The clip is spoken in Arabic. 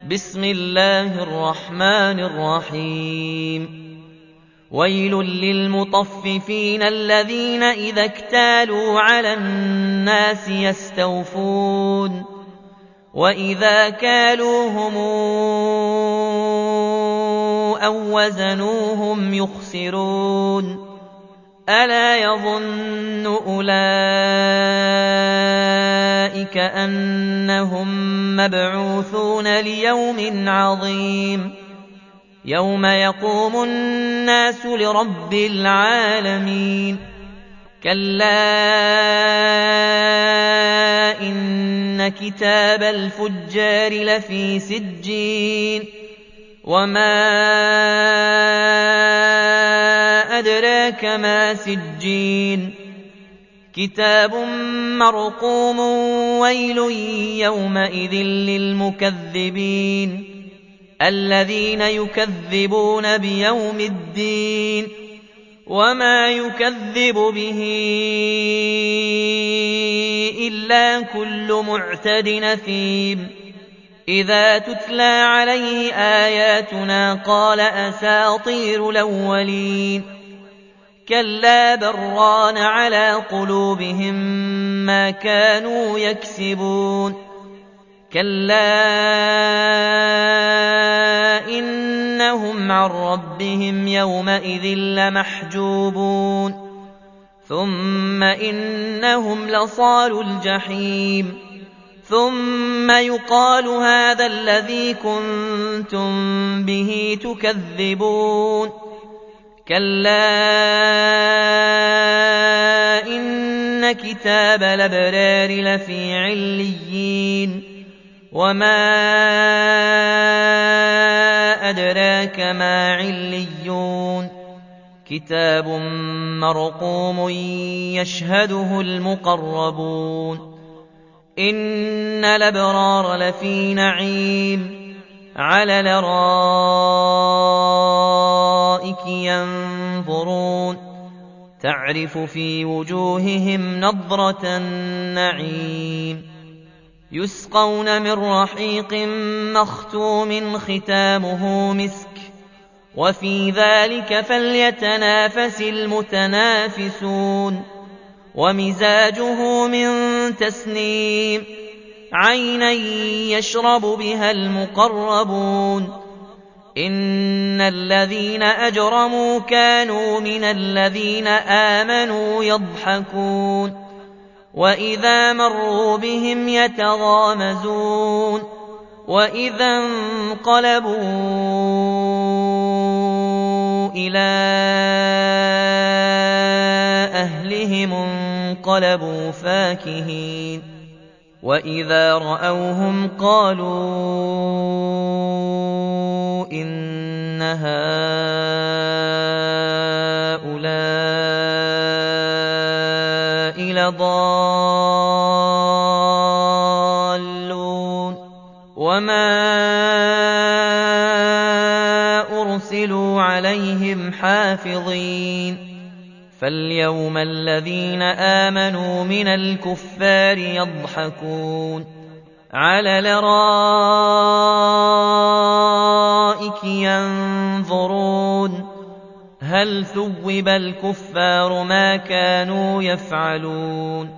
بسم الله الرحمن الرحيم ويل للمطففين الذين إذا اكتالوا على الناس يستوفون وإذا كالوهم أو وزنوهم يخسرون ألا يظن أولئك أنهم مبعوثون ليوم عظيم يوم يقوم الناس لرب العالمين كلا إن كتاب الفجار لفي سجين وما أدراك ما سجين كتاب مرقوم ويل يومئذ للمكذبين الذين يكذبون بيوم الدين وما يكذب به إلا كل معتد أثيم إذا تتلى عليه آياتنا قال أساطير الأولين كلا بران على قلوبهم ما كانوا يكسبون كلا إنهم عن ربهم يومئذ لمحجوبون ثم إنهم لصالو الجحيم ثم يقال هذا الذي كنتم به تكذبون كلا إن كتاب الأبرار لفي عليين وما أدراك ما عليون كتاب مرقوم يشهده المقربون إن الأبرار لفي نعيم على الأرائك ينظرون تعرف في وجوههم نضرة النعيم يسقون من رحيق مختوم ختامه مسك وفي ذلك فليتنافس المتنافسون ومزاجه من تسنيم عينا يشرب بها المقربون إن الذين أجرموا كانوا من الذين آمنوا يضحكون وإذا مروا بهم يتغامزون وإذا انقلبوا إلى أهلهم انقلبوا فاكهين وإذا رأوهم قالوا إن هؤلاء لضالون وما أرسلوا عليهم حافظين فاليوم الذين آمنوا من الكفار يضحكون على الأرائك ينظرون هل ثوب الكفار ما كانوا يفعلون